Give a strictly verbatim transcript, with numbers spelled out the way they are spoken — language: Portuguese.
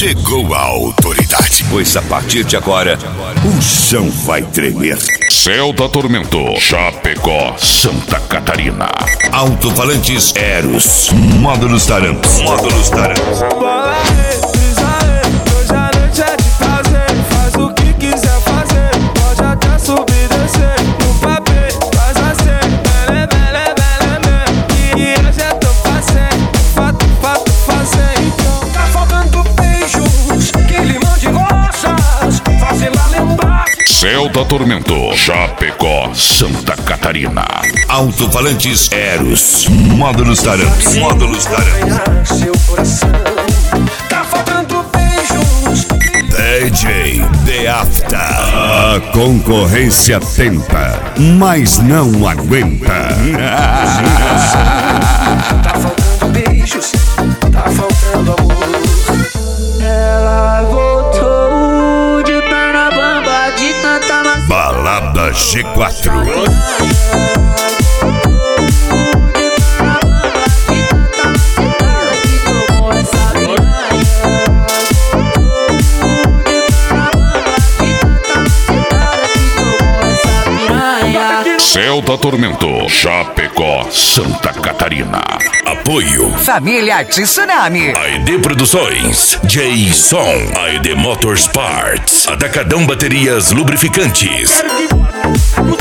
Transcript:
Chegou a autoridade, pois a partir de agora o chão vai tremer. Celta Tormento, Chapecó, Santa Catarina. Alto-falantes Eros, módulos Taramps. Módulos Taramps. Bola aí, brisa aí, hoje a noite é de prazer. Faz o que quiser fazer, pode até subir e descer. No papel, faz assim, bele, bele, bele, bele. E hoje eu tô fazendo, fato, fato, fazendo. Então tá faltando beijos, que limão de rosas, fácil a lembrar. Celta Tormento, Chapecó, Santa Catarina. Alto-falantes Eros, módulos Taramps. Módulos Taramps. Seu coração tá faltando beijos. D J The After. A concorrência tenta, mas não aguenta. Tá faltando beijos, tá faltando amor. Ela voltou de perna bamba, de tanta macia. Balada G quatro. Celta Tormento, Chapecó, Santa Catarina. Apoio Família Tsunami. A E D Produções, J-Som, A E D Motorsports, Atacadão Baterias Lubrificantes. Quero que